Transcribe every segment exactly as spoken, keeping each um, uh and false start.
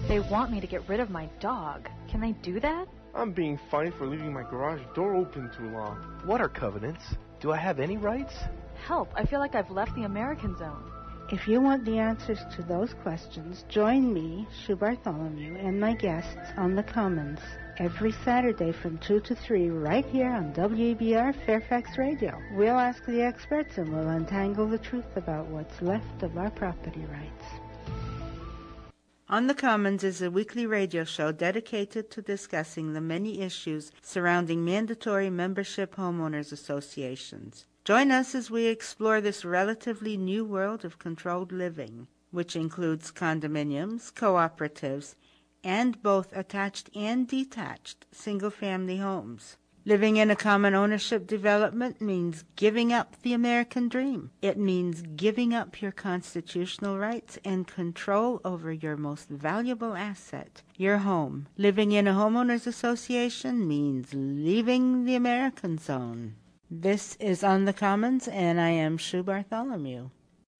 They want me to get rid of my dog. Can they do that? I'm being fined for leaving my garage door open too long. What are covenants? Do I have any rights? Help, I feel like I've left the American zone. If you want the answers to those questions, join me, Sue Bartholomew, and my guests on The Commons every Saturday from two to three right here on W A B R Fairfax Radio. We'll ask the experts and we'll untangle the truth about what's left of our property rights. On the Commons is a weekly radio show dedicated to discussing the many issues surrounding mandatory membership homeowners associations. Join us as we explore this relatively new world of controlled living, which includes condominiums, cooperatives, and both attached and detached single-family homes. Living in a common ownership development means giving up the American dream. It means giving up your constitutional rights and control over your most valuable asset, your home. Living in a homeowners association means leaving the American zone. This is On the Commons, and I am Sue Bartholomew.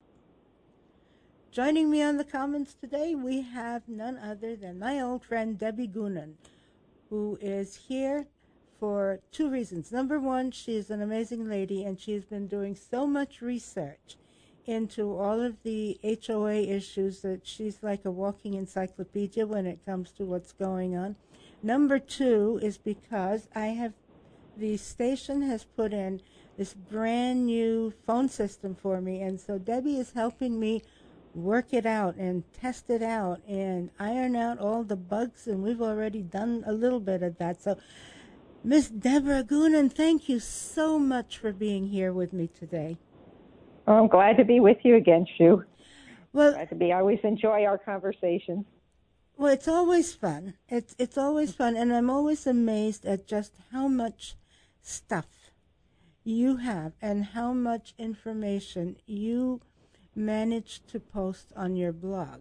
Joining me on the Commons today, we have none other than my old friend Debbie Goonan, who is here for two reasons. Number one, she is an amazing lady, and she has been doing so much research into all of the H O A issues that she's like a walking encyclopedia when it comes to what's going on. Number two is because I have the station has put in this brand new phone system for me, and so Debbie is helping me work it out and test it out and iron out all the bugs, and we've already done a little bit of that. So, Miss Deborah Goonan, thank you so much for being here with me today. Oh, I'm glad to be with you again, Sue. Well, glad to be. I always enjoy our conversations. Well, it's always fun. It's it's always fun, and I'm always amazed at just how much stuff you have and how much information you manage to post on your blog.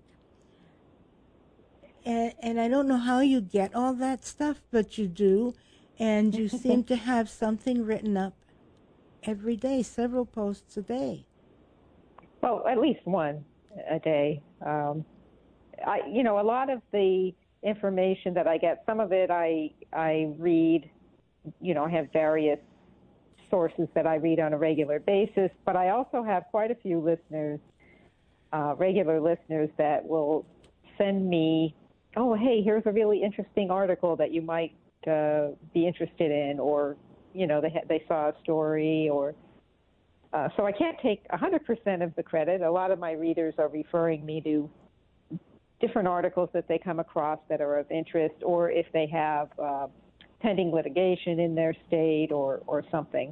And, and I don't know how you get all that stuff, but you do, and you seem to have something written up every day, several posts a day. Well, at least one a day. Um, I, you know, a lot of the information that I get, some of it I I read. You know, I have various sources that I read on a regular basis, but I also have quite a few listeners, uh, regular listeners that will send me, oh, hey, here's a really interesting article that you might uh, be interested in, or, you know, they ha- they saw a story, or uh, so I can't take one hundred percent of the credit. A lot of my readers are referring me to different articles that they come across that are of interest, or if they have uh, pending litigation in their state or, or something.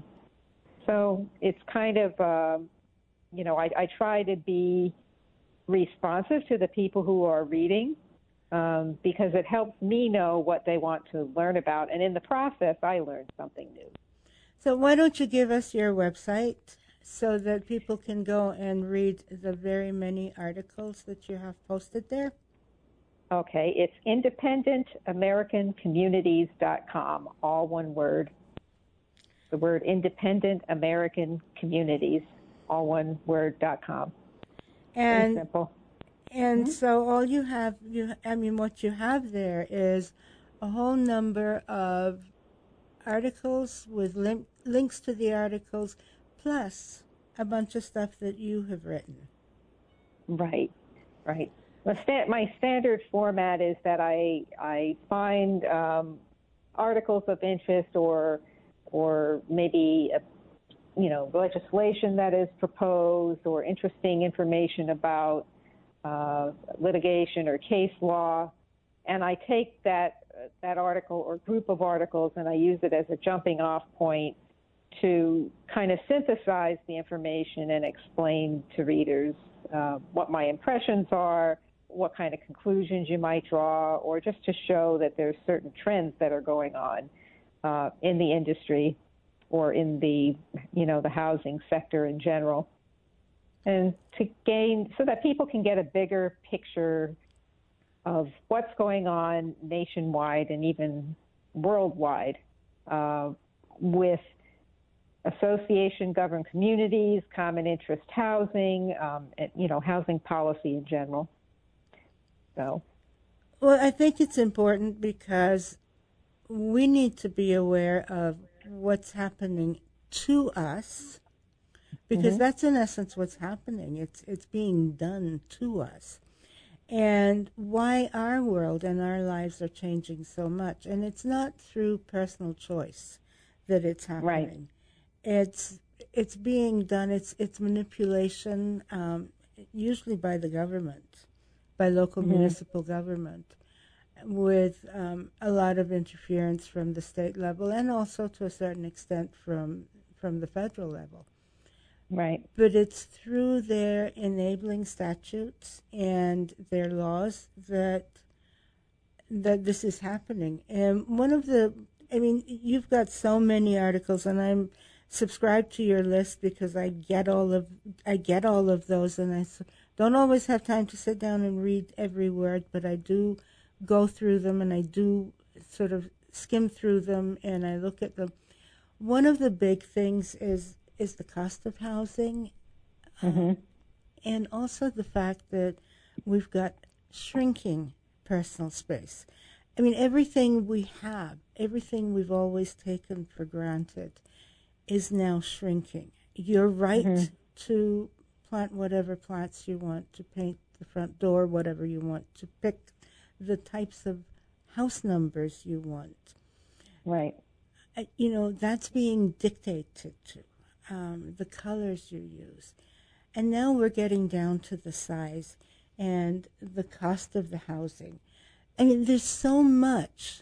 So it's kind of, uh, you know, I, I try to be responsive to the people who are reading um, because it helps me know what they want to learn about. And in the process, I learn something new. So why don't you give us your website so that people can go and read the very many articles that you have posted there? Okay, it's independent american communities dot com, all one word. The word Independent American Communities, all one word, dot com. And Very simple. And mm-hmm. so all you have, you I mean, what you have there is a whole number of articles with lim- links to the articles, plus a bunch of stuff that you have written. Right, right. My, sta- my standard format is that I I find um, articles of interest or or maybe a, you know legislation that is proposed or interesting information about uh, litigation or case law, and I take that that article or group of articles and I use it as a jumping off point to kind of synthesize the information and explain to readers uh, what my impressions are, what kind of conclusions you might draw, or just to show that there's certain trends that are going on uh, in the industry or in the, you know, the housing sector in general. And to gain, so that people can get a bigger picture of what's going on nationwide and even worldwide uh, with association-governed communities, common interest housing, um, and, you know, housing policy in general. So, Well, I think it's important because we need to be aware of what's happening to us, because Mm-hmm. that's in essence what's happening. It's it's being done to us, and why our world and our lives are changing so much. And it's not through personal choice that it's happening. It's it's being done. It's it's manipulation, um, usually by the government, by local Mm-hmm. municipal government, with um, a lot of interference from the state level and also to a certain extent from from the federal level. Right. But it's through their enabling statutes and their laws that that this is happening. And one of the, I mean, you've got so many articles, and I'm subscribed to your list because I get all of I get all of those, and I s- don't always have time to sit down and read every word, but I do go through them, and I do sort of skim through them, and I look at them. One of the big things is is the cost of housing, Mm-hmm. and also the fact that we've got shrinking personal space. I mean, everything we have, everything we've always taken for granted, is now shrinking. Your right Mm-hmm. to plant whatever plants you want, to paint the front door whatever you want, to pick the types of house numbers you want, Right. uh, you know, that's being dictated to, um, the colors you use. And now we're getting down to the size and the cost of the housing. I mean, there's so much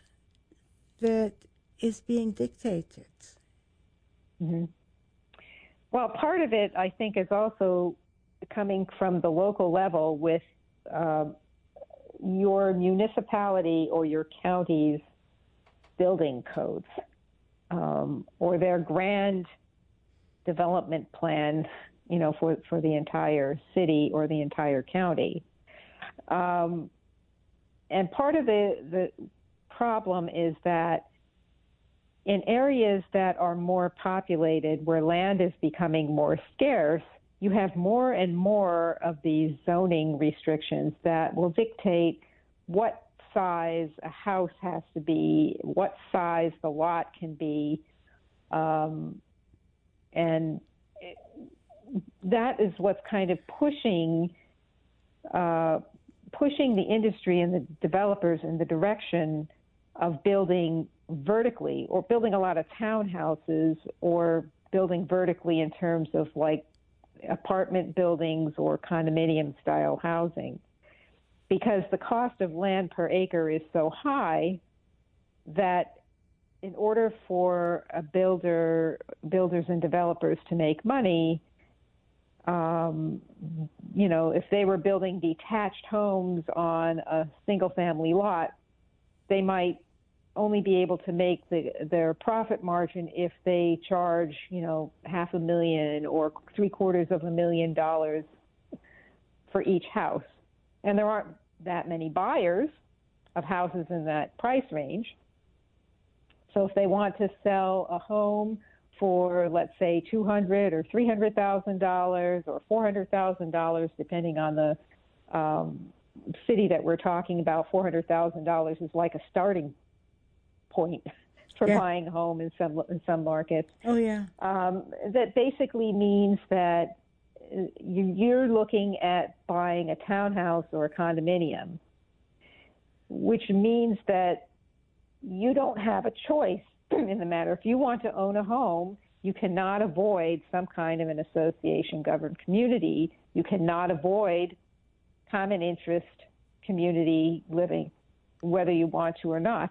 that is being dictated. Mm-hmm. Well, part of it, I think, is also coming from the local level with uh, your municipality or your county's building codes, um, or their grand development plans, you know, for, for the entire city or the entire county. Um, and part of the, the problem is that in areas that are more populated, where land is becoming more scarce, you have more and more of these zoning restrictions that will dictate what size a house has to be, what size the lot can be, um, and it, that is what's kind of pushing uh, pushing the industry and the developers in the direction of building vertically, or building a lot of townhouses, or building vertically in terms of like apartment buildings or condominium style housing, because the cost of land per acre is so high that in order for a builder, builders and developers to make money, um, you know, if they were building detached homes on a single family lot, they might only be able to make the, their profit margin if they charge, you know, half a million or three quarters of a million dollars for each house. And there aren't that many buyers of houses in that price range. So if they want to sell a home for, let's say, two hundred thousand dollars or three hundred thousand dollars or four hundred thousand dollars, depending on the um, city that we're talking about, four hundred thousand dollars is like a starting point for Yeah. buying a home in some in some markets. Oh, yeah. Um, that basically means that you, you're looking at buying a townhouse or a condominium, which means that you don't have a choice in the matter. If you want to own a home, you cannot avoid some kind of an association-governed community. You cannot avoid common interest community living, whether you want to or not.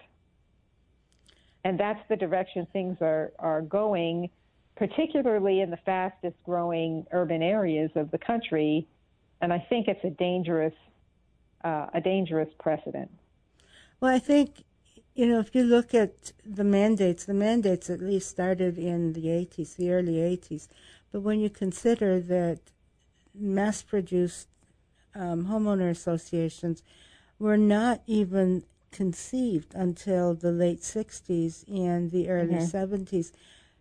And that's the direction things are, are going, particularly in the fastest growing urban areas of the country. And I think it's a dangerous, uh, a dangerous precedent. Well, I think, you know, if you look at the mandates, the mandates at least started in the eighties, the early eighties. But when you consider that mass-produced um, homeowner associations were not even conceived until the late sixties and the early Mm-hmm. seventies,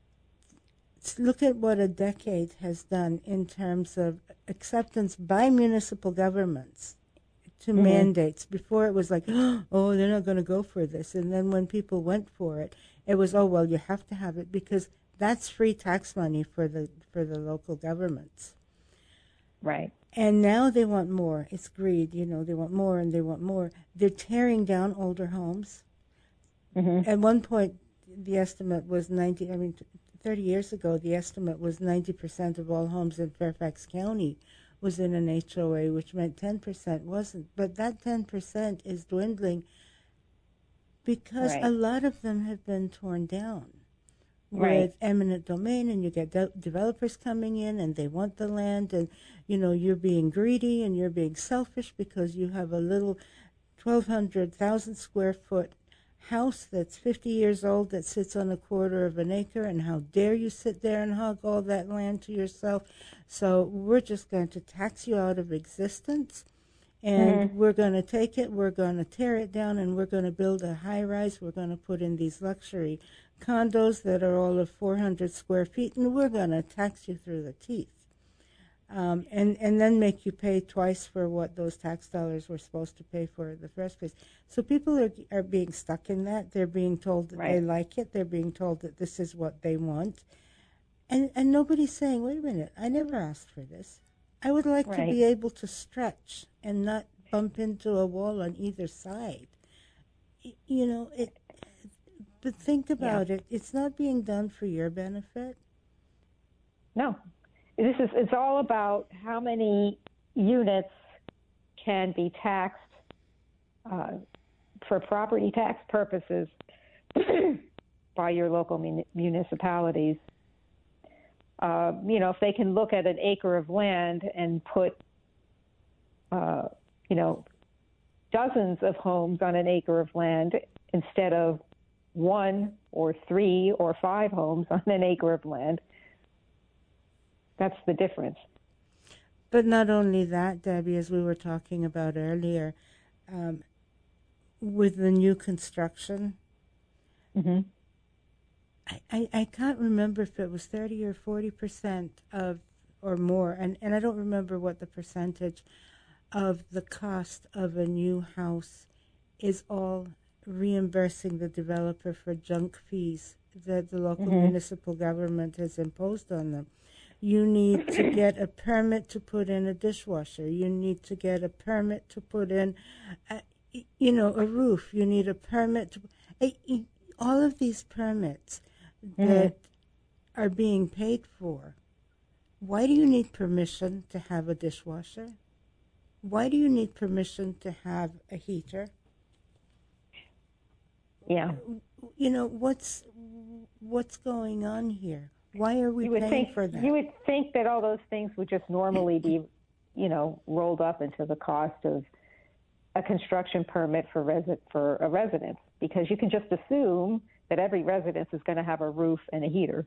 look at what a decade has done in terms of acceptance by municipal governments to Mm-hmm. mandates. Before it was like, oh, they're not going to go for this. And then when people went for it, it was, oh, well, you have to have it because that's free tax money for the for the local governments. Right. And now they want more. It's greed, you know, they want more and they want more. They're tearing down older homes. Mm-hmm. At one point, the estimate was ninety, I mean, thirty years ago, the estimate was ninety percent of all homes in Fairfax County was in an H O A, which meant ten percent wasn't. But that ten percent is dwindling because Right. a lot of them have been torn down Right. with eminent domain, and you get de- developers coming in and they want the land, and you know you're being greedy and you're being selfish because you have a little twelve hundred thousand square foot house that's fifty years old that sits on a quarter of an acre, and how dare you sit there and hog all that land to yourself. So we're just going to tax you out of existence, and Mm-hmm. we're going to take it, we're going to tear it down, and we're going to build a high rise. We're going to put in these luxury condos that are all of four hundred square feet, and we're going to tax you through the teeth. Um, and, and then make you pay twice for what those tax dollars were supposed to pay for in the first place. So people are are being stuck in that. They're being told that they Right. like it. They're being told that this is what they want. And and nobody's saying, wait a minute, I never asked for this. I would like to Right. be able to stretch and not bump into a wall on either side. Y- You know, it. But think about it. It's not being done for your benefit. No. This is, it's all about how many units can be taxed uh, for property tax purposes by your local mun- municipalities. Uh, you know, if they can look at an acre of land and put, uh, you know, dozens of homes on an acre of land instead of one or three or five homes on an acre of land, that's the difference. But not only that, Debbie, as we were talking about earlier, um, with the new construction, Mm-hmm. I, I, I can't remember if it was thirty or forty percent of, or more, and, and I don't remember what the percentage of the cost of a new house is all reimbursing the developer for junk fees that the local Mm-hmm. municipal government has imposed on them. You need to get a permit to put in a dishwasher. You need to get a permit to put in, a, you know, a roof. You need a permit to, a, a, all of these permits Mm-hmm. that are being paid for. Why do you need permission to have a dishwasher? Why do you need permission to have a heater? Yeah. You know, what's what's going on here? Why are we You would paying think for that? you would think that all those things would just normally be, you know, rolled up into the cost of a construction permit for resi- for a residence, because you can just assume that every residence is going to have a roof and a heater,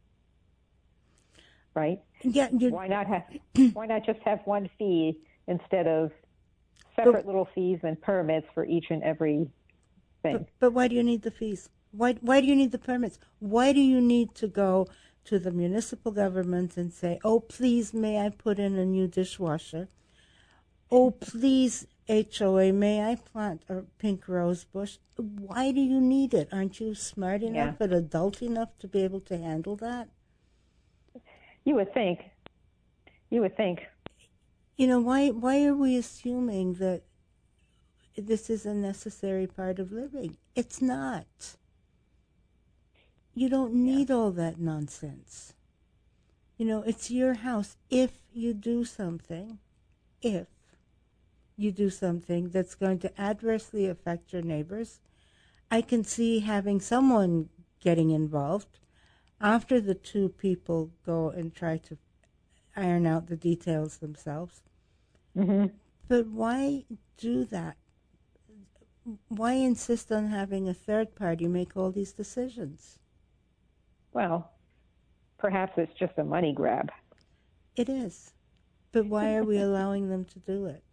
right? Yeah, you, Why not have? Why not just have one fee instead of separate little fees and permits for each and every thing? but, but why do you need the fees? Why why do you need the permits? Why do you need to go to the municipal government and say, "Oh, please, may I put in a new dishwasher? Oh, please, H O A, may I plant a pink rose bush?" Why do you need it? Aren't you smart enough Yeah. and adult enough to be able to handle that? You would think. You would think. You know, why why are we assuming that this is a necessary part of living? It's not. You don't need all that nonsense. You know, it's your house. If you do something, if you do something that's going to adversely affect your neighbors, I can see having someone getting involved after the two people go and try to iron out the details themselves. Mm-hmm. But why do that? Why insist on having a third party make all these decisions? Well, perhaps it's just a money grab. It is. But why are we allowing them to do it?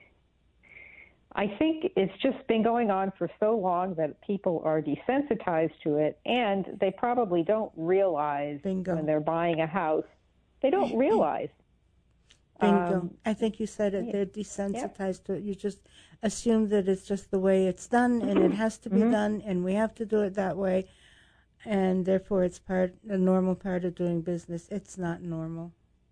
I think it's just been going on for so long that people are desensitized to it, and they probably don't realize Bingo. when they're buying a house. They don't realize Bingo. Um, I think you said it. yeah. They're desensitized to it. You just assume that it's just the way it's done, and it has to be mm-hmm. done, and we have to do it that way, and therefore it's part a normal part of doing business. It's not normal.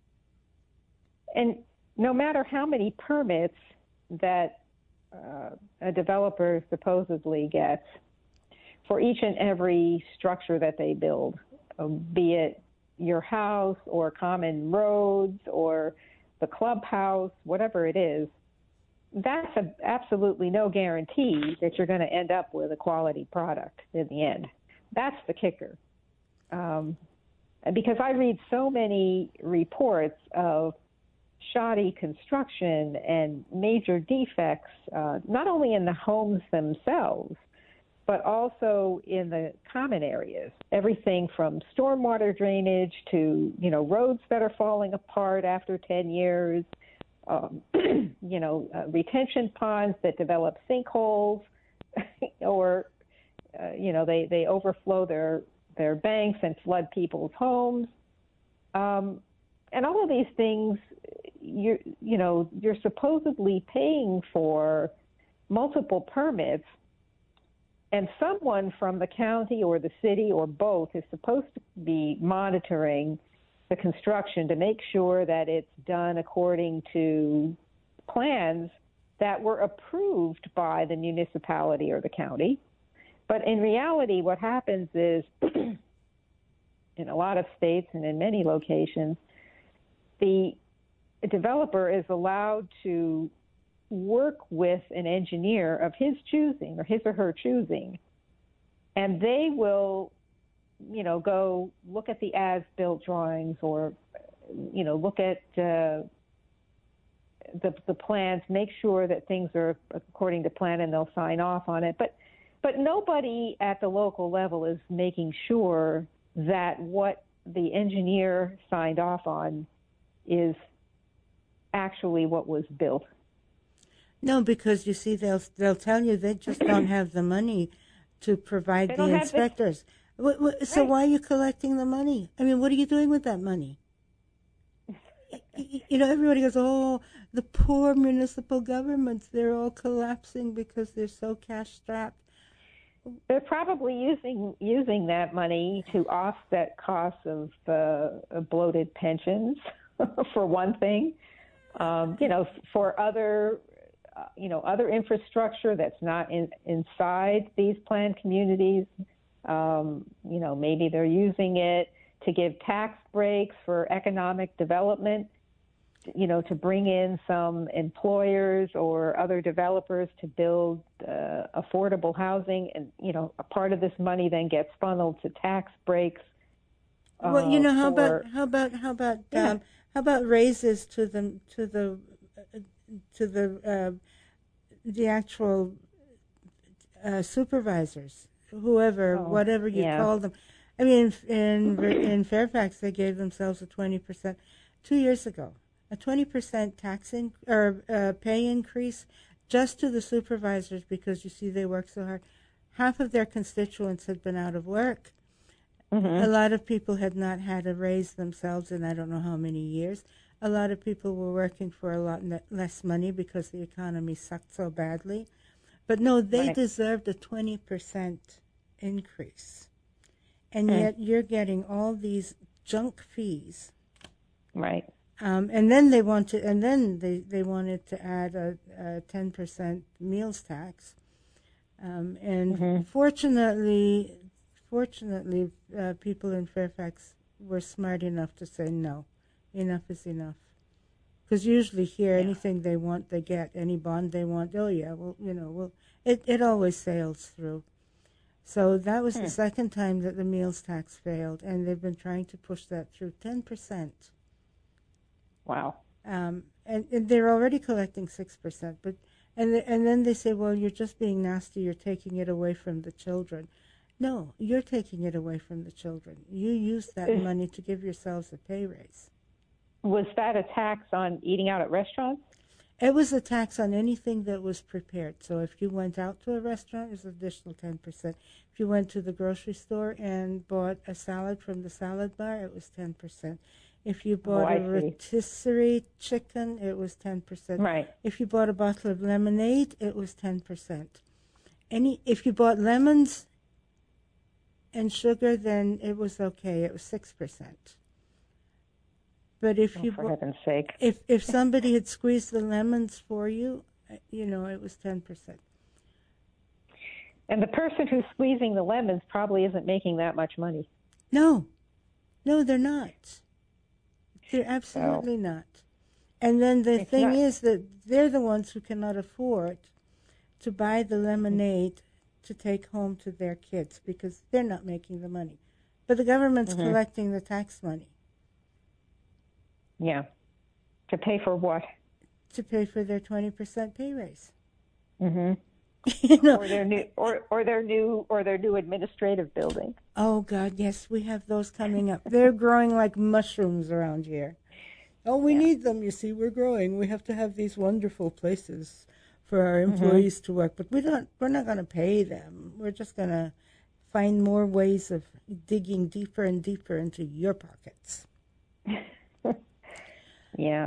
And no matter how many permits that uh, a developer supposedly gets for each and every structure that they build, uh, be it your house or common roads or the clubhouse, whatever it is, that's a, absolutely no guarantee that you're going to end up with a quality product in the end. That's the kicker. Um, because I read so many reports of shoddy construction and major defects, uh, not only in the homes themselves, but also in the common areas. Everything from stormwater drainage to, you know, roads that are falling apart after ten years, um, you know, uh, retention ponds that develop sinkholes, or, uh, you know, they, they overflow their, their banks and flood people's homes. Um, and all of these things, you're, you know, you're supposedly paying for multiple permits, and someone from the county or the city or both is supposed to be monitoring the construction to make sure that it's done according to plans that were approved by the municipality or the county. But in reality, what happens is, in a lot of states and in many locations, the developer is allowed to work with an engineer of his choosing or his or her choosing, and they will, you know, go look at the as-built drawings or, you know, look at uh, the the plans, make sure that things are according to plan, and they'll sign off on it. But but nobody at the local level is making sure that what the engineer signed off on is actually what was built. No, because you see, they'll they'll tell you they just don't have the money to provide They the don't have the- inspectors. What, what, so Right. why are you collecting the money? I mean, what are you doing with that money? You know, everybody goes, oh, the poor municipal governments, they're all collapsing because they're so cash-strapped. They're probably using using that money to offset costs of uh, bloated pensions, for one thing. Um, you know, for other, uh, you know, other infrastructure that's not in, inside these planned communities. Um, you know, maybe they're using it to give tax breaks for economic development, you know, to bring in some employers or other developers to build uh, affordable housing. And, you know, a part of this money then gets funneled to tax breaks. Uh, Well, you know, how for, about how about how about Yeah. um, how about raises to the to the uh, to the uh, the actual uh, supervisors, whoever, Oh, whatever you yeah. call them. I mean, in in, in Fairfax, they gave themselves a twenty percent two years ago, a twenty percent tax in, or uh, pay increase just to the supervisors, because you see they work so hard. Half of their constituents had been out of work. Mm-hmm. A lot of people had not had a raise themselves in I don't know how many years. A lot of people were working for a lot ne- less money because the economy sucked so badly. But no, they Right. deserved a twenty percent increase. And Mm. yet you're getting all these junk fees. Right. Um, and then they wanted, and then they, they wanted to add a, a ten percent meals tax. Um, and Mm-hmm. fortunately, fortunately, uh, people in Fairfax were smart enough to say no, enough is enough. Because usually here, Yeah. anything they want, they get. Any bond they want, oh yeah, well, you know, well, it, it always sails through. So that was Hmm. the second time that the meals tax failed, and they've been trying to push that through ten percent. Wow. Um, and, and they're already collecting six percent, but and the, and then they say, well, you're just being nasty. You're taking it away from the children. No, you're taking it away from the children. You use that Is- money to give yourselves a pay raise. Was that a tax on eating out at restaurants? It was a tax on anything that was prepared. So if you went out to a restaurant, it was an additional ten percent. If you went to the grocery store and bought a salad from the salad bar, it was ten percent. If you bought Oh, a I see. rotisserie chicken, it was ten percent. Right. If you bought a bottle of lemonade, it was ten percent. Any, if you bought lemons and sugar, then it was okay. It was six percent. But if Oh, you for bought, heaven's sake. if if somebody had squeezed the lemons for you, uh, you know, it was ten percent. And the person who's squeezing the lemons probably isn't making that much money. No, no, they're not. They're absolutely So, not. And then the it's thing not- is that they're the ones who cannot afford to buy the lemonade to take home to their kids because they're not making the money. But the government's Mhm. collecting the tax money Yeah. To pay for what? to pay for their twenty percent pay raise. Mm-hmm. You know, Or their new, or, or their new, or their new administrative building. oh, God, yes, we have those coming up. They're growing like mushrooms around here. Oh, we Yeah. need them, you see. We're growing. We have to have these wonderful places for our employees to work. But we don't, we're not going to pay them. We're just going to find more ways of digging deeper and deeper into your pockets. Yeah.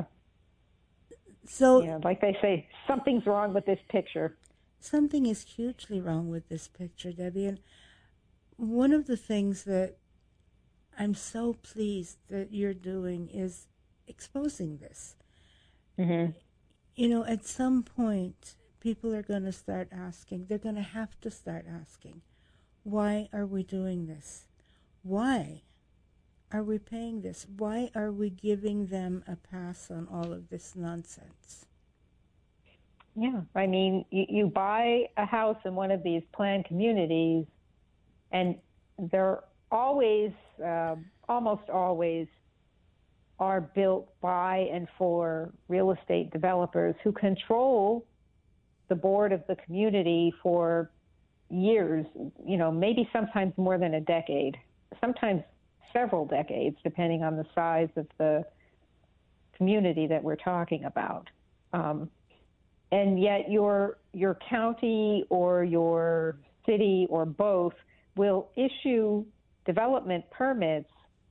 So Yeah. Like they say, something's wrong with this picture. something is hugely wrong with this picture, Debbie. And one of the things that I'm so pleased that you're doing is exposing this. Mm-hmm. You know, at some point, people are going to start asking, they're going to have to start asking, why are we doing this? Why are we paying this? Why are we giving them a pass on all of this nonsense? Yeah. I mean, you, you buy a house in one of these planned communities, and they're always, uh, almost always, are built by and for real estate developers who control the board of the community for years, you know, maybe sometimes more than a decade, sometimes several decades, depending on the size of the community that we're talking about. Um, and yet your your county or your city or both will issue development permits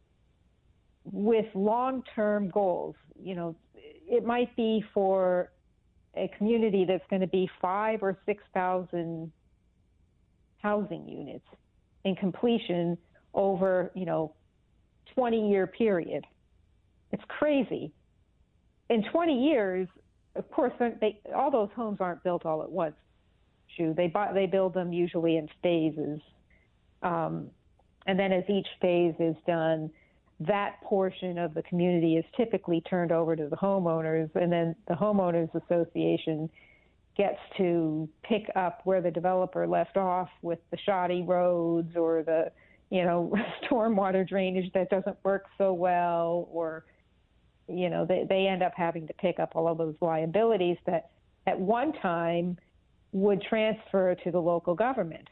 with long-term goals. You know, it might be for a community that's going to be five or six thousand housing units in completion over, you know, twenty-year period. It's crazy. In twenty years, of course, they, all those homes aren't built all at once. Shoo. They buy, they build them usually in phases, um, and then as each phase is done, that portion of the community is typically turned over to the homeowners, and then the homeowners association gets to pick up where the developer left off with the shoddy roads or the, you know, stormwater drainage that doesn't work so well, or, you know, they, they end up having to pick up all of those liabilities that at one time would transfer to the local government.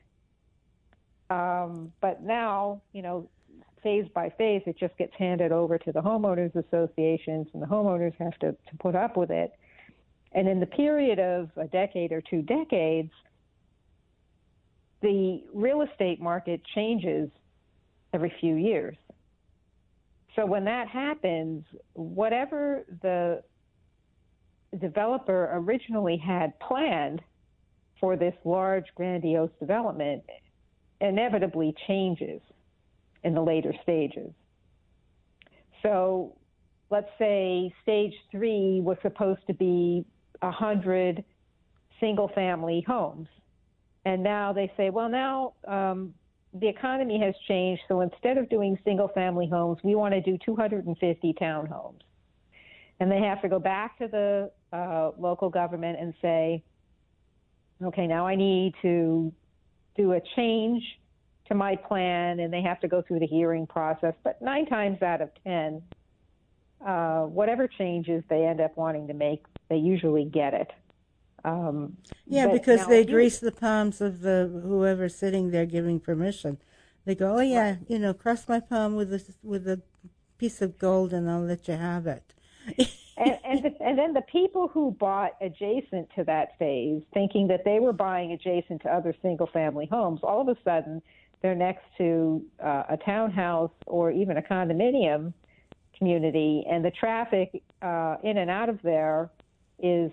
Um, but now, you know, phase by phase, it just gets handed over to the homeowners associations, and the homeowners have to, to put up with it. And in the period of a decade or two decades, the real estate market changes every few years. So when that happens, whatever the developer originally had planned for this large, grandiose development inevitably changes in the later stages. So let's say stage three was supposed to be one hundred single-family homes. And now they say, well, now um, the economy has changed, so instead of doing single-family homes, we want to do two hundred fifty townhomes. And they have to go back to the uh, local government and say, okay, now I need to do a change to my plan, and they have to go through the hearing process. But nine times out of ten, uh, whatever changes they end up wanting to make, they usually get it. Um, Yeah, but because now they if you- grease the palms of the whoever's sitting there giving permission. They go, oh yeah, Right. you know, cross my palm with a with a piece of gold, and I'll let you have it. and and, the, and then the people who bought adjacent to that phase, thinking that they were buying adjacent to other single-family homes, all of a sudden they're next to uh, a townhouse or even a condominium community, and the traffic uh, in and out of there is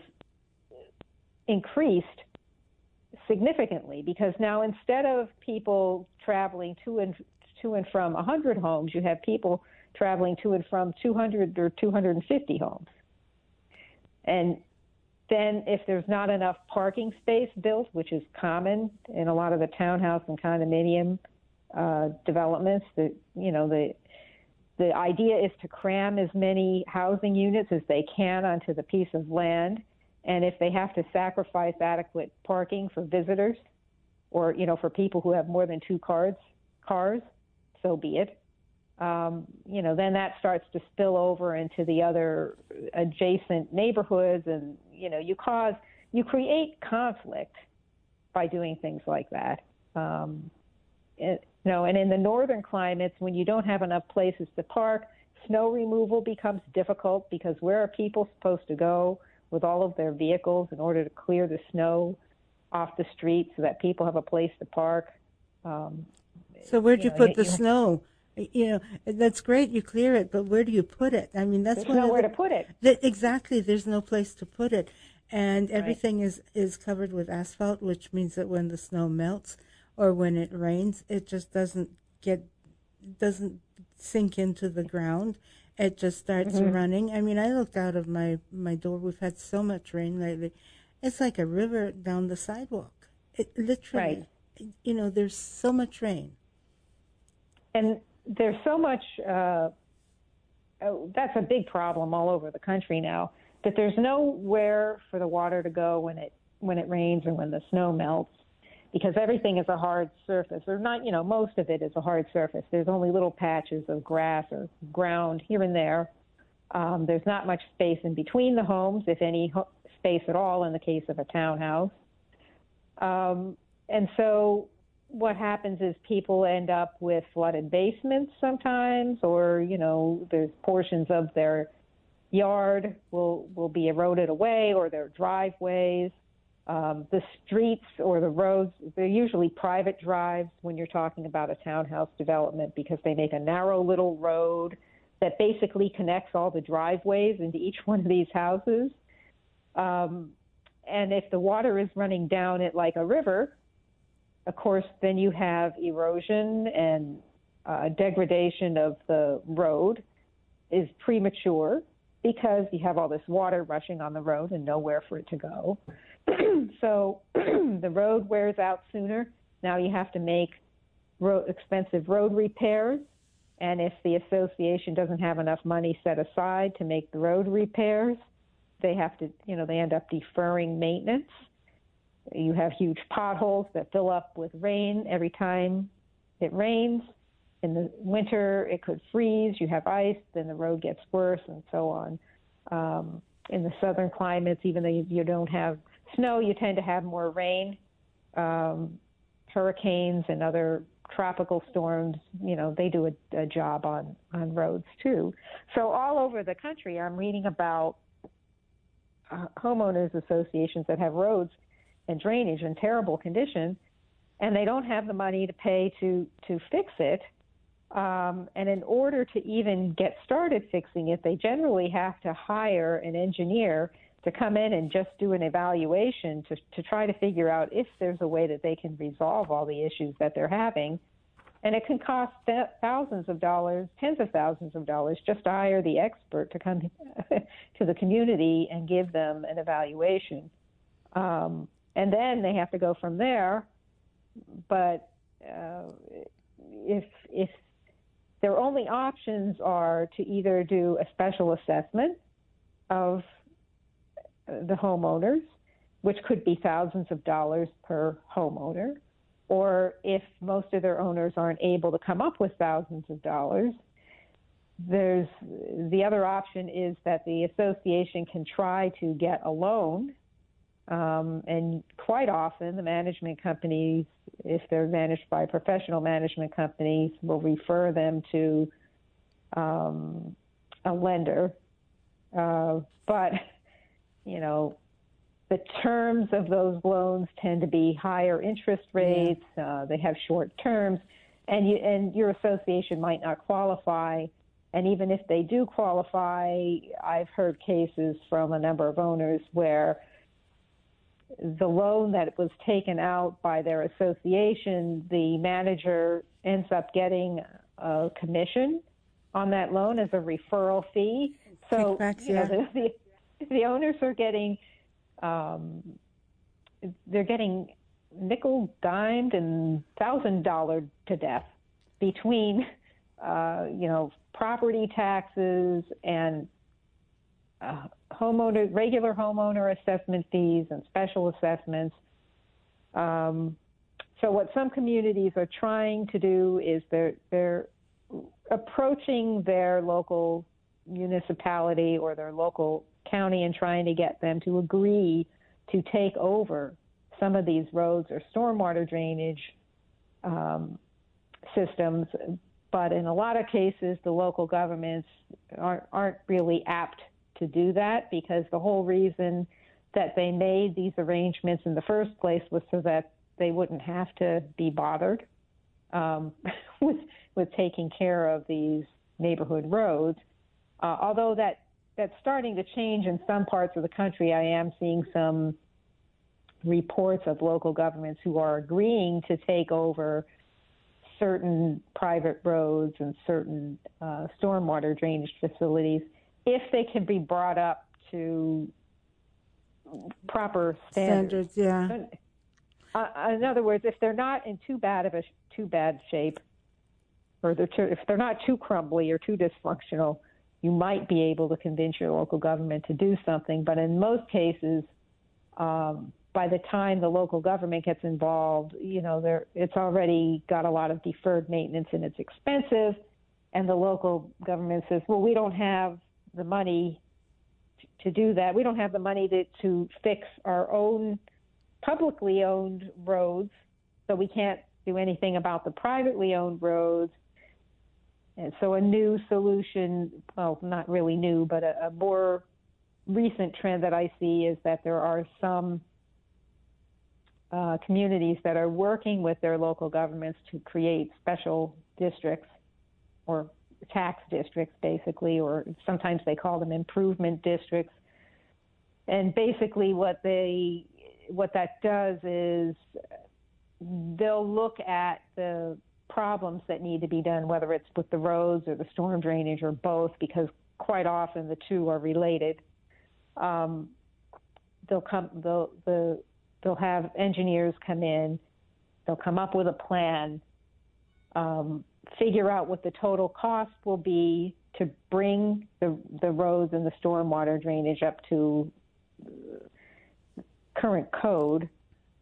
increased significantly, because now instead of people traveling to and to and from one hundred homes, you have people traveling to and from two hundred or two hundred fifty homes. And then if there's not enough parking space built, which is common in a lot of the townhouse and condominium uh, developments, that you know the the idea is to cram as many housing units as they can onto the piece of land. And if they have to sacrifice adequate parking for visitors, or you know for people who have more than two cars, cars, so be it. Um, you know, then that starts to spill over into the other adjacent neighborhoods, and you know, you cause, you create conflict by doing things like that. Um, it, you know, and in the northern climates, when you don't have enough places to park, snow removal becomes difficult, because where are people supposed to go with all of their vehicles in order to clear the snow off the street so that people have a place to park? Um, so where'd you, you know, put the you, snow? You know, that's great, you clear it, but where do you put it? I mean, that's there's nowhere the, to put it. The, exactly, there's no place to put it. And everything right. is, is covered with asphalt, which means that when the snow melts or when it rains, it just doesn't get, doesn't sink into the ground. It just starts mm-hmm. running. I mean, I looked out of my, my door. We've had so much rain lately. It's like a river down the sidewalk. It literally, right. you know, there's so much rain. And there's so much, uh, oh, that's a big problem all over the country now, that there's nowhere for the water to go when it when it rains or when the snow melts, because everything is a hard surface, or not, you know, most of it is a hard surface. There's only little patches of grass or ground here and there. Um, there's not much space in between the homes, if any ho- space at all in the case of a townhouse. Um, and so what happens is people end up with flooded basements sometimes, or, you know, there's portions of their yard will, will be eroded away, or their driveways. Um, the streets or the roads, they're usually private drives when you're talking about a townhouse development, because they make a narrow little road that basically connects all the driveways into each one of these houses. Um, and if the water is running down it like a river, of course, then you have erosion and uh, degradation of the road is premature, because you have all this water rushing on the road and nowhere for it to go. So the road wears out sooner. Now you have to make ro- expensive road repairs. And if the association doesn't have enough money set aside to make the road repairs, they have to, you know, they end up deferring maintenance. You have huge potholes that fill up with rain every time it rains. In the winter, it could freeze. You have ice, then the road gets worse, and so on. Um, in the southern climates, even though you, you don't have snow, you tend to have more rain. Um, hurricanes and other tropical storms, you know, they do a, a job on, on roads too. So all over the country, I'm reading about uh, homeowners associations that have roads and drainage in terrible condition, and they don't have the money to pay to, to fix it. Um, and in order to even get started fixing it, they generally have to hire an engineer to come in and just do an evaluation to, to try to figure out if there's a way that they can resolve all the issues that they're having. And it can cost th- thousands of dollars, tens of thousands of dollars, just to hire the expert to come to the community and give them an evaluation. Um, and then they have to go from there. But uh, if if their only options are to either do a special assessment of the homeowners, which could be thousands of dollars per homeowner, or if most of their owners aren't able to come up with thousands of dollars, there's the other option is that the association can try to get a loan. Um, and quite often the management companies, if they're managed by professional management companies, will refer them to um, a lender. Uh, but, you know, the terms of those loans tend to be higher interest rates. Yeah. Uh, they have short terms, and you, and your association might not qualify And even if they do qualify, I've heard cases from a number of owners where the loan that was taken out by their association, the manager ends up getting a commission on that loan as a referral fee. So Kickbacks, you know, yeah. the, the, the owners are getting, um, they're getting nickel, dimed, and thousand dollar to death between, uh, you know, property taxes and uh, homeowner, regular homeowner assessment fees and special assessments. Um, so what some communities are trying to do is they're they're approaching their local municipality or their local county and trying to get them to agree to take over some of these roads or stormwater drainage um, systems. But in a lot of cases, the local governments aren't, aren't really apt to do that, because the whole reason that they made these arrangements in the first place was so that they wouldn't have to be bothered um, with, with taking care of these neighborhood roads. Uh, although that, that's starting to change in some parts of the country. I am seeing some reports of local governments who are agreeing to take over certain private roads and certain uh, stormwater drainage facilities if they can be brought up to proper standards. Standards, yeah. Uh, in other words, if they're not in too bad of a too bad shape, or they're too, if they're not too crumbly or too dysfunctional, you might be able to convince your local government to do something. But in most cases, um, by the time the local government gets involved, you know, there it's already got a lot of deferred maintenance and it's expensive. And the local government says, well, we don't have the money to do that. We don't have the money to, to fix our own publicly owned roads, so we can't do anything about the privately owned roads. And so a new solution, well, not really new, but a, a more recent trend that I see is that there are some uh, communities that are working with their local governments to create special districts or tax districts, basically, or sometimes they call them improvement districts. And basically what they what that does is they'll look at the problems that need to be done, whether it's with the roads or the storm drainage or both, because quite often the two are related. Um, they'll come, they'll, the, they'll have engineers come in, they'll come up with a plan, um, figure out what the total cost will be to bring the, the roads and the stormwater drainage up to current code.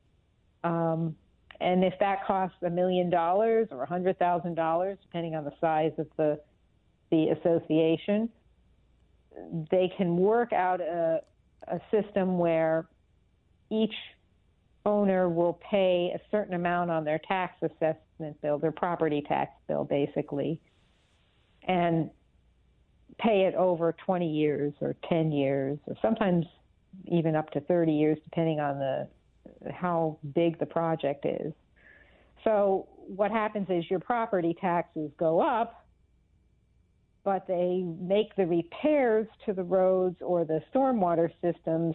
Um, and if that costs a million dollars or a hundred thousand dollars, depending on the size of the the association, they can work out a, a system where each owner will pay a certain amount on their tax assessment bill, their property tax bill, basically, and pay it over twenty years or ten years, or sometimes even up to thirty years, depending on the how big the project is. So what happens is your property taxes go up, but they make the repairs to the roads or the stormwater systems,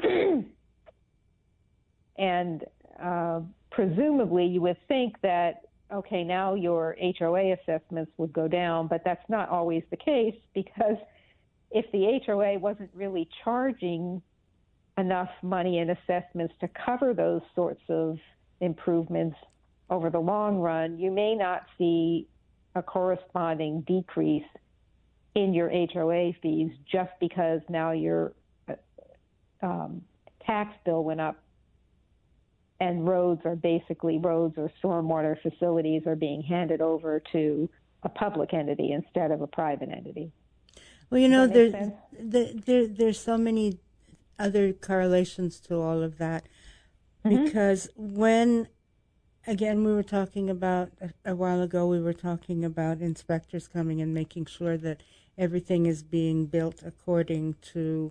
and uh, presumably you would think that, okay, now your H O A assessments would go down, but that's not always the case, because if the H O A wasn't really charging enough money in assessments to cover those sorts of improvements over the long run, you may not see a corresponding decrease in your H O A fees just because now your um, tax bill went up and roads are basically roads or stormwater facilities are being handed over to a public entity instead of a private entity. Well, you know, there, there, there, there's so many other correlations to all of that, mm-hmm. because when, again, we were talking about, a, a while ago, we were talking about inspectors coming and making sure that everything is being built according to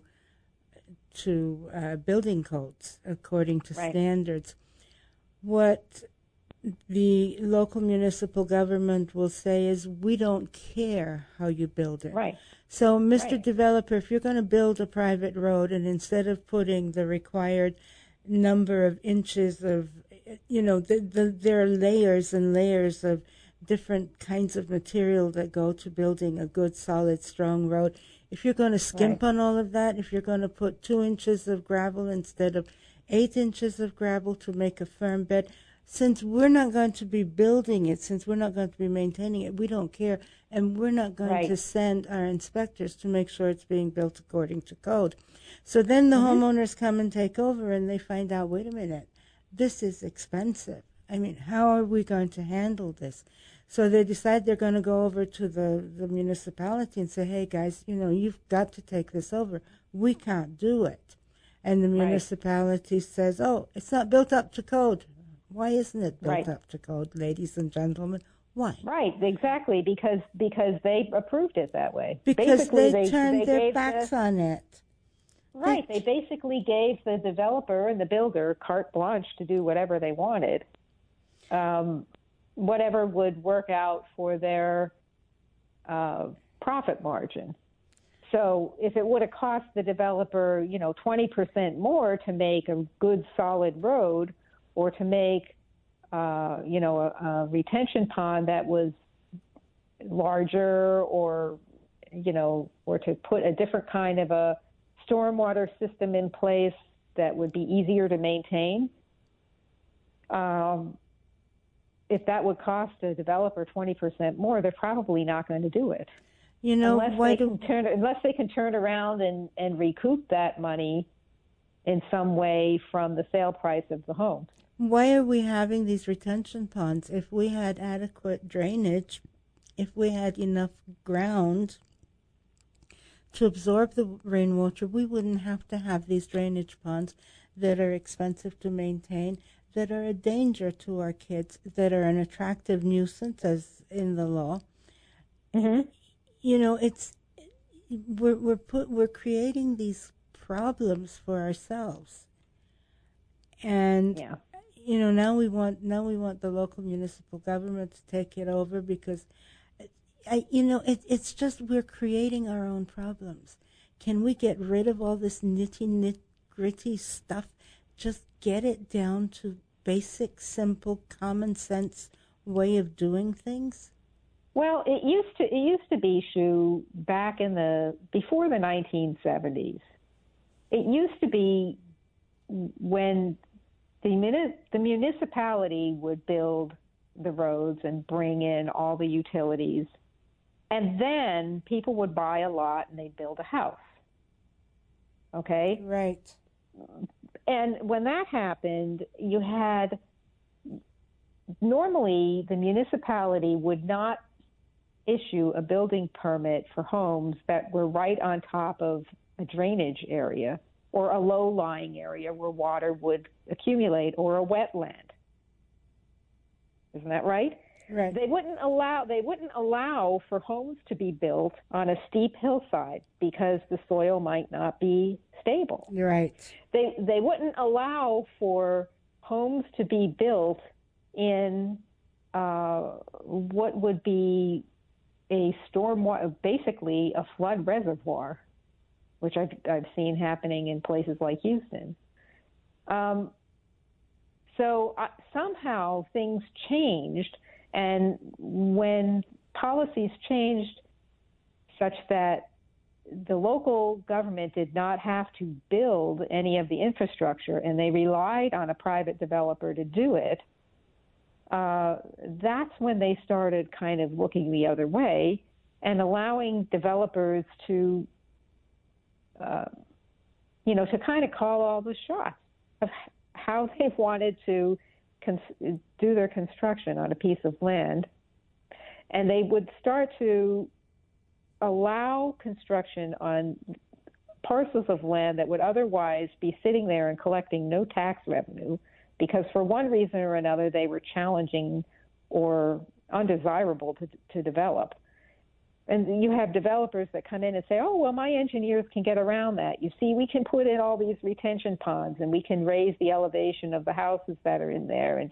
to uh, building codes, according to right. standards. What the local municipal government will say is, we don't care how you build it. Right. So, Mister Right. Developer, if you're going to build a private road, and instead of putting the required number of inches of, you know, the, the, there are layers and layers of different kinds of material that go to building a good, solid, strong road. If you're going to skimp Right. on all of that, if you're going to put two inches of gravel instead of eight inches of gravel to make a firm bed, since we're not going to be building it, since we're not going to be maintaining it, we don't care, and we're not going Right. to send our inspectors to make sure it's being built according to code. So then the Mm-hmm. homeowners come and take over, and they find out, wait a minute, this is expensive. I mean, how are we going to handle this? So they decide they're going to go over to the, the municipality and say, hey, guys, you know, you've got to take this over. We can't do it. And the Right. municipality says, oh, it's not built up to code. Why isn't it built Right. up to code, ladies and gentlemen? Why? Right, exactly, because because they approved it that way. Because Basically, they, turned they their gave backs the, on it. Right, They- they basically gave the developer and the builder carte blanche to do whatever they wanted, um, whatever would work out for their uh, profit margin. So if it would have cost the developer, you know, twenty percent more to make a good solid road, or to make, uh, you know, a, a retention pond that was larger, or, you know, or to put a different kind of a stormwater system in place that would be easier to maintain, um, if that would cost a developer twenty percent more, they're probably not going to do it. You know, unless why they do can turn unless they can turn around and, and recoup that money in some way from the sale price of the home. why are we having these retention ponds? If we had adequate drainage, if we had enough ground to absorb the rainwater, we wouldn't have to have these drainage ponds that are expensive to maintain, that are a danger to our kids, that are an attractive nuisance, as in the law. Mm-hmm. You know, it's we're we're put we're creating these problems for ourselves, and Yeah. you know now we want now we want the local municipal government to take it over, because I you know it, it's just we're creating our own problems. Can we get rid of all this nitty nit gritty stuff? Just get it down to basic, simple, common sense way of doing things. Well, it used to it used to be, Shu, back in the before the nineteen seventies. It used to be when the muni- the municipality would build the roads and bring in all the utilities, and then people would buy a lot and they'd build a house. Okay? Right. And when that happened, you had normally the municipality would not issue a building permit for homes that were right on top of a drainage area or a low-lying area where water would accumulate, or a wetland. Isn't that right? Right. They wouldn't allow they wouldn't allow for homes to be built on a steep hillside because the soil might not be stable. You're right. They they wouldn't allow for homes to be built in uh, what would be a storm, basically a flood reservoir, which I've I've seen happening in places like Houston. Um, so uh, somehow things changed, and when policies changed such that the local government did not have to build any of the infrastructure and they relied on a private developer to do it, uh, that's when they started kind of looking the other way and allowing developers to, uh, you know, to kind of call all the shots of how they wanted to cons- do their construction on a piece of land. And they would start to allow construction on parcels of land that would otherwise be sitting there and collecting no tax revenue because for one reason or another they were challenging or undesirable to, to develop. And you have developers that come in and say, oh, well, my engineers can get around that. You see, we can put in all these retention ponds and we can raise the elevation of the houses that are in there. And,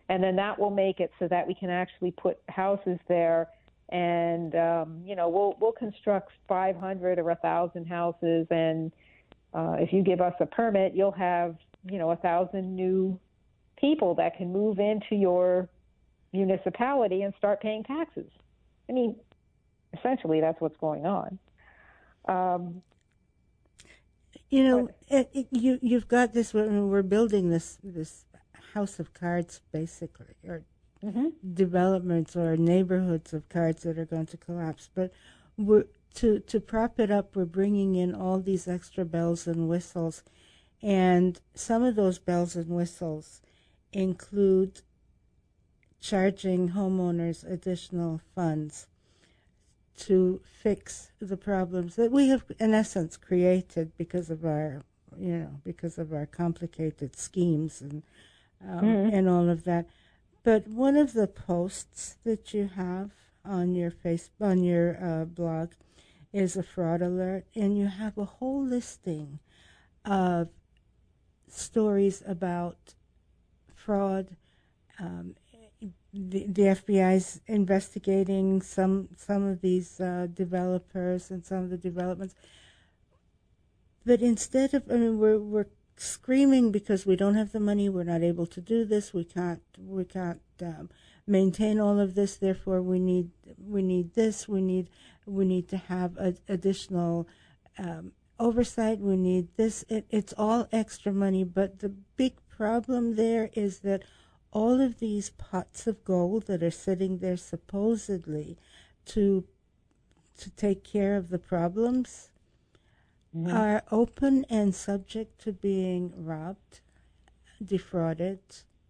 and then that will make it so that we can actually put houses there, and um, you know, we'll we'll construct five hundred or a thousand houses, and uh, if you give us a permit, you'll have, you know, a thousand new people that can move into your municipality and start paying taxes. I mean, essentially, that's what's going on. Um, you know, it, it, you you've got this. We're building this this house of cards, basically, or mm-hmm. developments or neighborhoods of cards that are going to collapse. But we're, to to prop it up, we're bringing in all these extra bells and whistles, and some of those bells and whistles include charging homeowners additional funds to fix the problems that we have, in essence, created because of our, you know, because of our complicated schemes and um, mm-hmm. and all of that. But one of the posts that you have on your face on your uh, blog is a fraud alert, and you have a whole listing of stories about fraud. Um, The, the F B I's investigating some some of these uh, developers and some of the developments, but instead of, I mean, we're we're screaming because we don't have the money, we're not able to do this, we can't we can't um, maintain all of this. Therefore, we need we need this, we need we need to have a, additional um, oversight. We need this. It, it's all extra money, but the big problem there is that all of these pots of gold that are sitting there supposedly to to take care of the problems mm-hmm. are open and subject to being robbed, defrauded,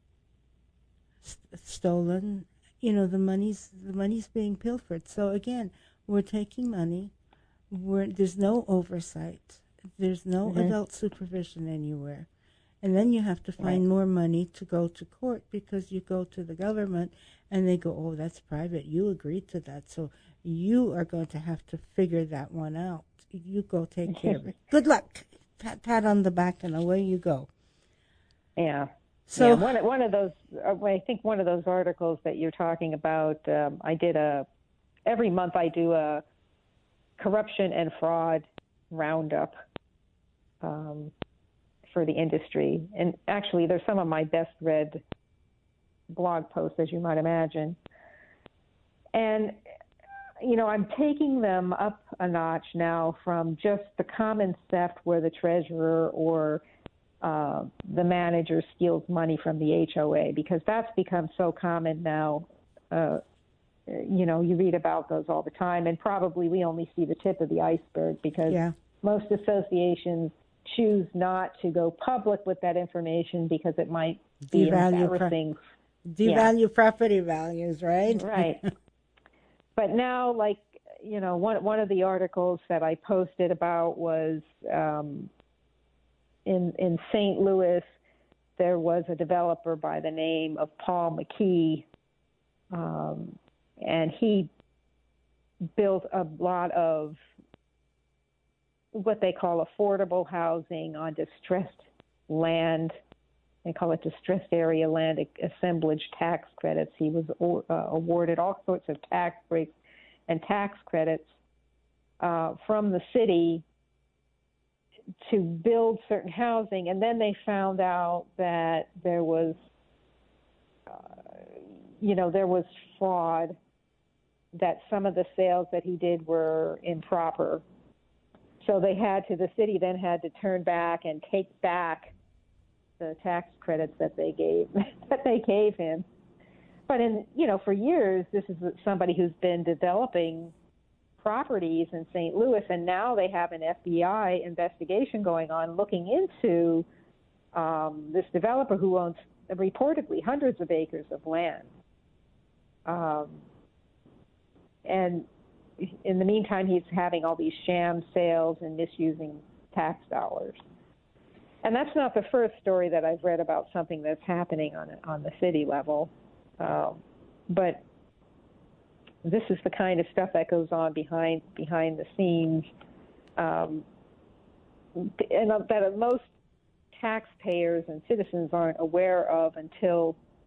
st- stolen. You know, the money's the money's being pilfered. So again, we're taking money. We're, there's no oversight. There's no mm-hmm. adult supervision anywhere. And then you have to find right. more money to go to court, because you go to the government and they go, oh, that's private. You agreed to that. So you are going to have to figure that one out. You go take care of it. Good luck. Pat, pat on the back, and away you go. Yeah. So yeah, one, one of those, I think one of those articles that you're talking about, um, I did a, every month I do a corruption and fraud roundup. Um for the industry. And actually, they're some of my best read blog posts, as you might imagine. And, you know, I'm taking them up a notch now from just the common theft where the treasurer or uh, the manager steals money from the H O A, because that's become so common now. Uh, you know, you read about those all the time, and probably we only see the tip of the iceberg, because yeah. most associations choose not to go public with that information because it might be devalue embarrassing. Pro- devalue yeah. property values, right? Right. But now, like, you know, one one of the articles that I posted about was um, in in Saint Louis, there was a developer by the name of Paul McKee, um, and he built a lot of what they call affordable housing on distressed land. They call it distressed area land assemblage tax credits. He was uh, awarded all sorts of tax breaks and tax credits uh, from the city to build certain housing. And then they found out that there was, uh, you know, there was fraud, that some of the sales that he did were improper. So they had to, the city then had to turn back and take back the tax credits that they gave, that they gave him. But in, you know, for years, this is somebody who's been developing properties in Saint Louis, and now they have an F B I investigation going on looking into um, this developer who owns reportedly hundreds of acres of land. Um, and in the meantime, he's having all these sham sales and misusing tax dollars. And that's not the first story that I've read about something that's happening on on the city level. Um, but this is the kind of stuff that goes on behind behind the scenes, um, and that most taxpayers and citizens aren't aware of until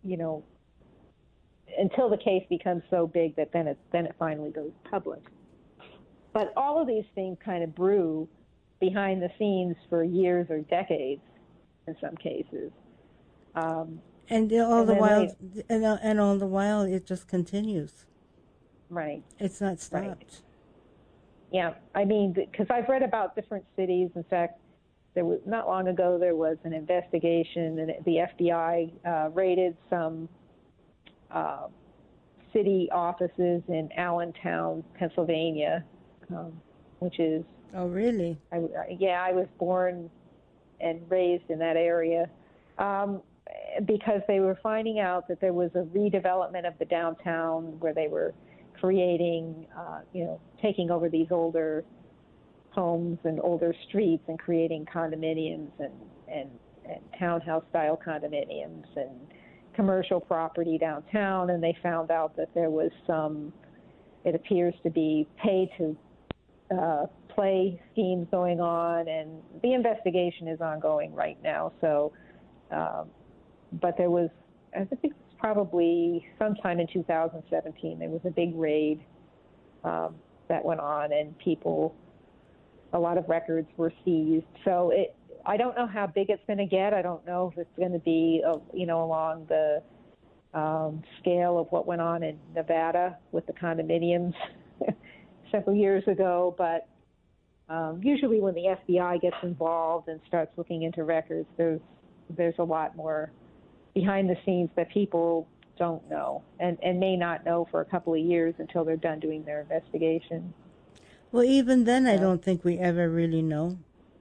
you know, until the case becomes so big that then it then it finally goes public. But all of these things kind of brew behind the scenes for years or decades, in some cases. Um, and all and the while, they, and, and all the while, it just continues. Right. It's not stopped. Right. Yeah, I mean, because I've read about different cities. In fact, there was not long ago there was an investigation, and the F B I uh, raided some uh, city offices in Allentown, Pennsylvania, um, which is. Oh, really? I, yeah, I was born and raised in that area, um, because they were finding out that there was a redevelopment of the downtown where they were creating, uh, you know, taking over these older homes and older streets and creating condominiums and, and, and townhouse-style condominiums and commercial property downtown. And they found out that there was some, it appears to be pay to uh, play schemes going on, and the investigation is ongoing right now. So, um, but there was, I think, probably sometime in two thousand seventeen, there was a big raid um, that went on, and people, a lot of records were seized. So it, I don't know how big it's going to get. I don't know if it's going to be, uh, you know, along the um, scale of what went on in Nevada with the condominiums several years ago. But um, usually when the F B I gets involved and starts looking into records, there's there's a lot more behind the scenes that people don't know and, and may not know for a couple of years until they're done doing their investigation. Well, even then, I don't think we ever really know.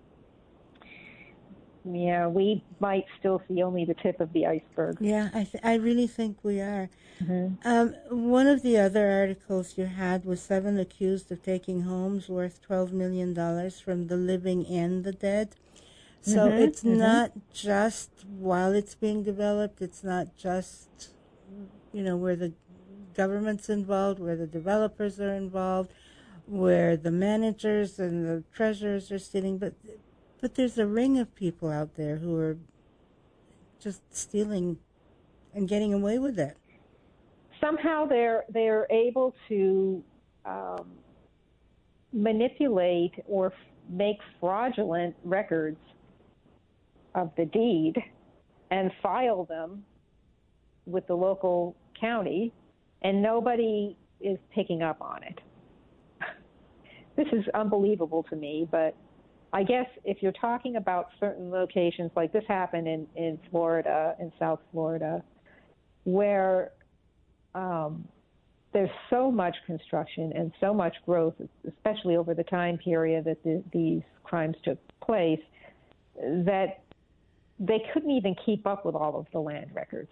Yeah, we might still see only the tip of the iceberg. Yeah, I th- I really think we are. Mm-hmm. Um, one of the other articles you had was seven accused of taking homes worth twelve million dollars from the living and the dead. So mm-hmm, it's mm-hmm. not just while it's being developed, it's not just, you know, where the government's involved, where the developers are involved, where the managers and the treasurers are sitting, but but there's a ring of people out there who are just stealing and getting away with it. Somehow they're they're able to um, manipulate or f- make fraudulent records of the deed and file them with the local county, and nobody is picking up on it. This is unbelievable to me, but I guess if you're talking about certain locations, like this happened in, in Florida, in South Florida, where um, there's so much construction and so much growth, especially over the time period that the, these crimes took place, that they couldn't even keep up with all of the land records.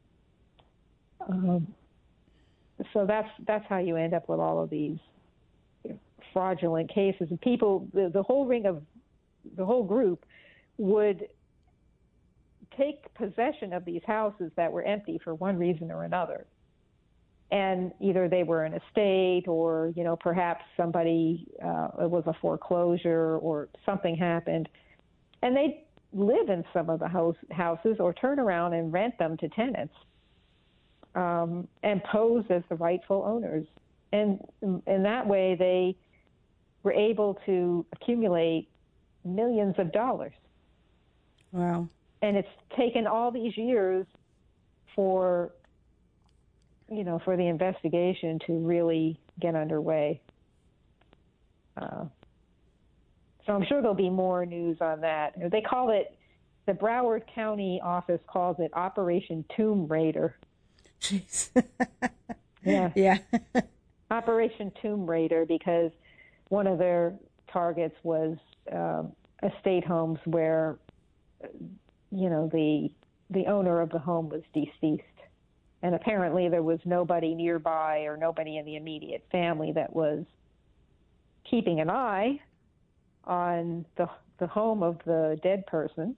Um, so that's that's how you end up with all of these fraudulent cases. And people, the, the whole ring of, the whole group would take possession of these houses that were empty for one reason or another. And either they were an estate, or, you know, perhaps somebody, uh, it was a foreclosure or something happened. And they'd live in some of the house, houses or turn around and rent them to tenants, um, and pose as the rightful owners. And in that way, they were able to accumulate millions of dollars. Wow. And it's taken all these years for, you know, for the investigation to really get underway. Uh, so I'm sure there'll be more news on that. They call it, the Broward County office calls it Operation Tomb Raider. Jeez. Yeah. Yeah. Operation Tomb Raider, because one of their targets was uh, estate homes where, you know, the the owner of the home was deceased. And apparently there was nobody nearby or nobody in the immediate family that was keeping an eye on the the home of the dead person.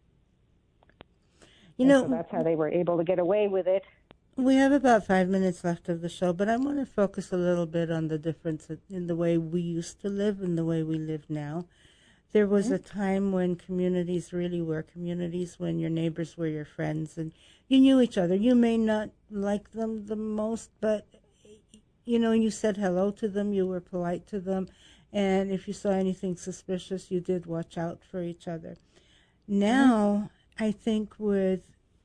You and know, so that's how they were able to get away with it. We have about five minutes left of the show, but I want to focus a little bit on the difference in the way we used to live and the way we live now. there was mm-hmm. a time when communities really were communities, when your neighbors were your friends and you knew each other. You may not like them the most, but, you know, you said hello to them, you were polite to them, and if you saw anything suspicious, you did watch out for each other. Now, mm-hmm. I think with,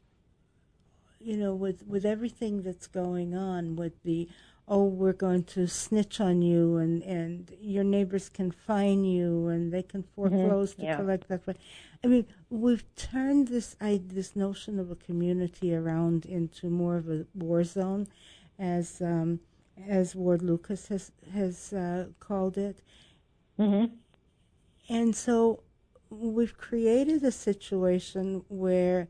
you know, with, with everything that's going on, with the, oh, we're going to snitch on you, and, and your neighbors can fine you, and they can foreclose mm-hmm. to yeah. collect that. I mean, we've turned this I, this notion of a community around into more of a war zone, as um, as Ward Lucas has has uh, called it. Mm-hmm. And so we've created a situation where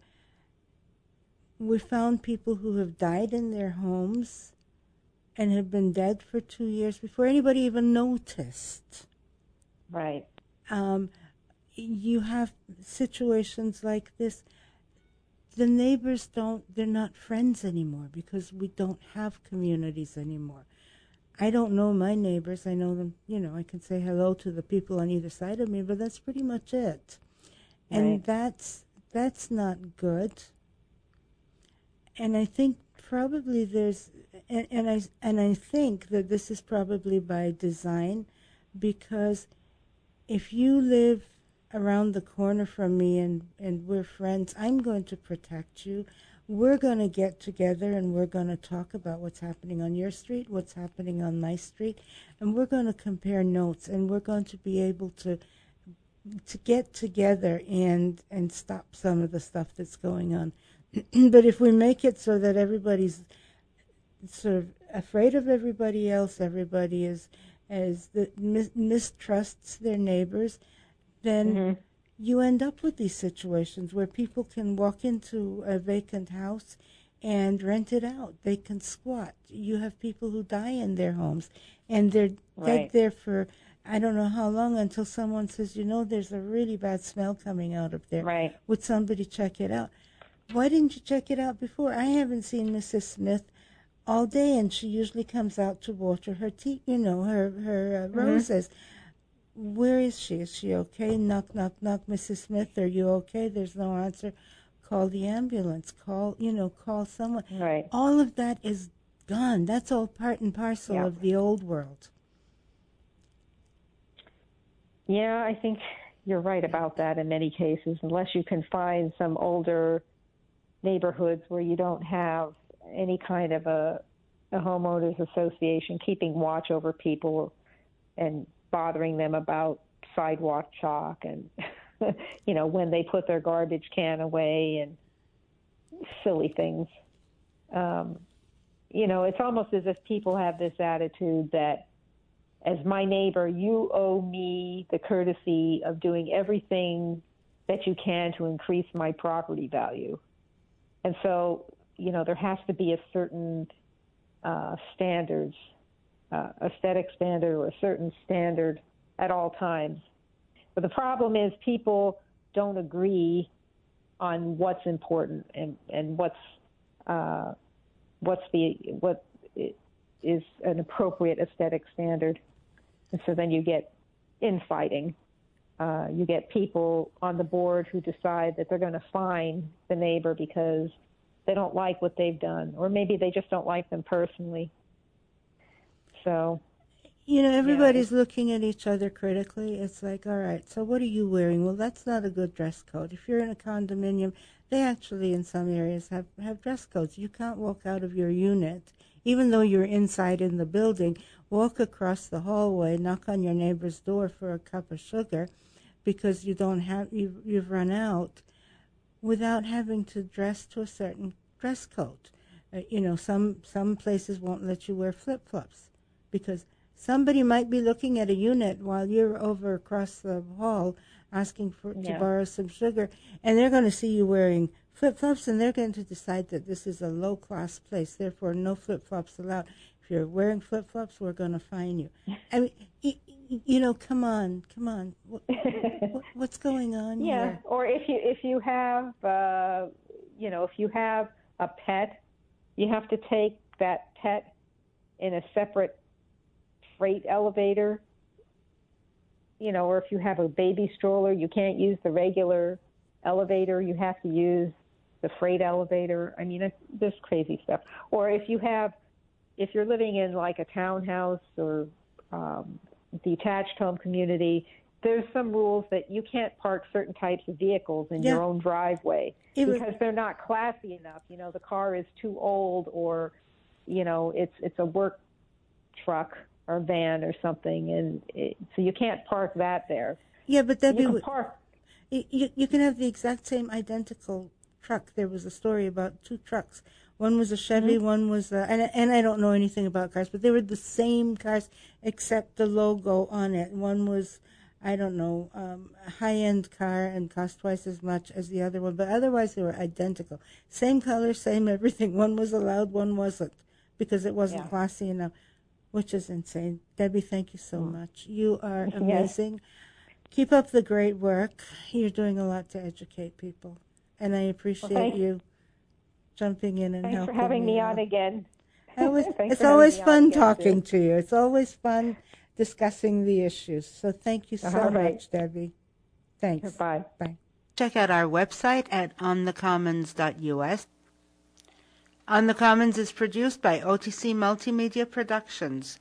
we found people who have died in their homes and have been dead for two years before anybody even noticed. Right. Um, you have situations like this. The neighbors don't, they're not friends anymore because we don't have communities anymore. I don't know my neighbors. I know them, you know, I can say hello to the people on either side of me, but that's pretty much it. Right. And that's that's not good. And I think probably there's, and, and I and I think that this is probably by design, because if you live around the corner from me and, and we're friends, I'm going to protect you. We're going to get together and we're going to talk about what's happening on your street, what's happening on my street, and we're going to compare notes, and we're going to be able to to get together and and stop some of the stuff that's going on. But if we make it so that everybody's sort of afraid of everybody else, everybody is as the mis- mistrusts their neighbors, then mm-hmm. you end up with these situations where people can walk into a vacant house and rent it out. They can squat. You have people who die in their homes, and they're right. dead there for I don't know how long, until someone says, you know, there's a really bad smell coming out of there. Right. Would somebody check it out? Why didn't you check it out before? I haven't seen Missus Smith all day, and she usually comes out to water her tea, you know, her, her uh, mm-hmm. roses. Where is she? Is she okay? Knock, knock, knock. Missus Smith, are you okay? There's no answer. Call the ambulance. Call, you know, call someone. Right. All of that is gone. That's all part and parcel yeah. of the old world. Yeah, I think you're right about that in many cases, unless you can find some older neighborhoods where you don't have any kind of a, a homeowners association keeping watch over people and bothering them about sidewalk chalk and, you know, when they put their garbage can away and silly things. Um, you know, it's almost as if people have this attitude that, as my neighbor, you owe me the courtesy of doing everything that you can to increase my property value. And so, you know, there has to be a certain uh, standards, uh, aesthetic standard or a certain standard at all times. But the problem is people don't agree on what's important and, and what's uh, what's the what is an appropriate aesthetic standard. And so then you get infighting. Uh, you get people on the board who decide that they're going to fine the neighbor because they don't like what they've done, or maybe they just don't like them personally. So, you know, everybody's yeah. looking at each other critically. It's like, all right, so what are you wearing? Well, that's not a good dress code. If you're in a condominium, they actually in some areas have, have dress codes. You can't walk out of your unit, even though you're inside in the building, walk across the hallway, knock on your neighbor's door for a cup of sugar because you don't have, you've, you've run out, without having to dress to a certain dress code. Uh, you know, some some places won't let you wear flip-flops because somebody might be looking at a unit while you're over across the hall asking for yeah. to borrow some sugar, and they're going to see you wearing flip-flops, and they're going to decide that this is a low-class place, therefore no flip-flops allowed. If you're wearing flip-flops, we're going to fine you. I mean, y- y- you know, come on, come on. What, what, what's going on yeah. here? Or if you if you have, uh, you know, if you have a pet, you have to take that pet in a separate freight elevator you know, or if you have a baby stroller, you can't use the regular elevator. You have to use the freight elevator. I mean, it's just crazy stuff. Or if you have, if you're living in like a townhouse or um, detached home community, there's some rules that you can't park certain types of vehicles in Yeah. your own driveway It because was- they're not classy enough. You know, the car is too old, or, you know, it's it's a work truck or van or something, and it, so you can't park that there. Yeah, but Debbie, You can would- park. you, you can have the exact same identical truck. There was a story about two trucks. One was a Chevy, Mm-hmm. one was a, and, and I don't know anything about cars, but they were the same cars except the logo on it. One was, I don't know, um, a high-end car and cost twice as much as the other one, but otherwise they were identical. Same color, same everything. One was allowed, one wasn't, because it wasn't Yeah. classy enough, which is insane. Debbie, thank you so much. You are Yes. amazing. Keep up the great work. You're doing a lot to educate people, and I appreciate thank- you jumping in and Thanks for helping having me out. on again. I was, Thanks it's for having always me on fun again, talking too. to you. It's always fun discussing the issues. So thank you so All right. much, Debbie. Thanks. Bye. Bye. Check out our website at on the commons dot U S. On the Commons is produced by O T C Multimedia Productions.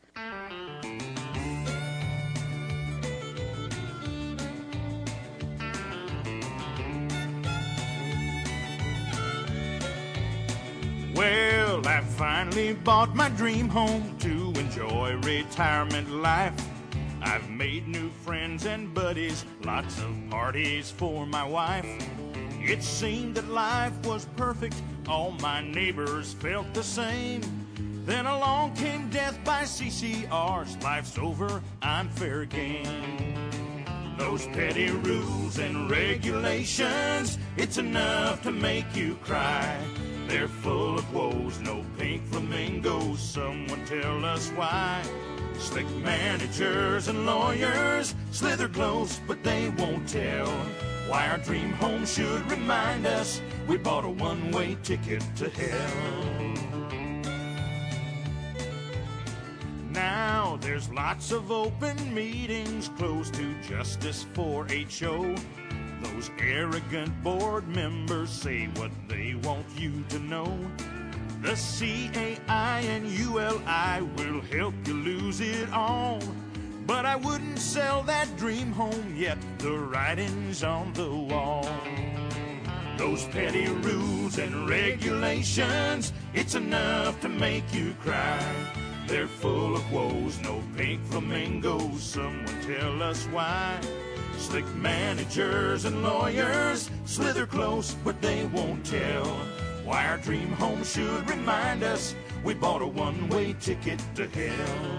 Well, I finally bought my dream home to enjoy retirement life. I've made new friends and buddies, lots of parties for my wife. It seemed that life was perfect, all my neighbors felt the same. Then along came death by C C Rs, life's over, I'm fair game. Those petty rules and regulations, it's enough to make you cry. They're full of woes, no pink flamingos, someone tell us why. Slick managers and lawyers slither close, but they won't tell why our dream home should remind us we bought a one-way ticket to hell. Now there's lots of open meetings closed to justice for H O. Those arrogant board members say what they want you to know. The C A I and U L I will help you lose it all. But I wouldn't sell that dream home yet, the writing's on the wall. Those petty rules and regulations, it's enough to make you cry. They're full of woes, no pink flamingos, someone tell us why. Slick managers and lawyers slither close, but they won't tell why our dream home should remind us we bought a one-way ticket to hell.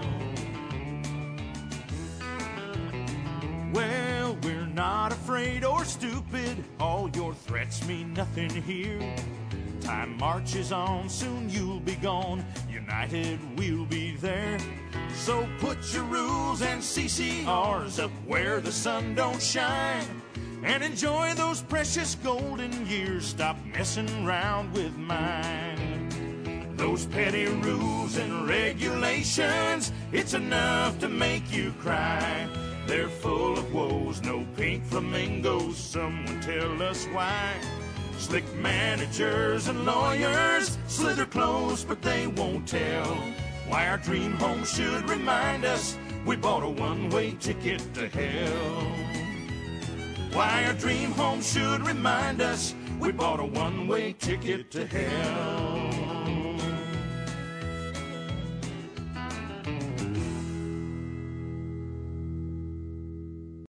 Well, we're not afraid or stupid, all your threats mean nothing here. Time marches on, soon you'll be gone, united we'll be there. So put your rules and C C Rs up where the sun don't shine, and enjoy those precious golden years, stop messing around with mine. Those petty rules and regulations, it's enough to make you cry. They're full of woes, no pink flamingos, someone tell us why. Slick managers and lawyers slither close, but they won't tell why our dream home should remind us we bought a one-way ticket to hell. Why our dream home should remind us we bought a one-way ticket to hell.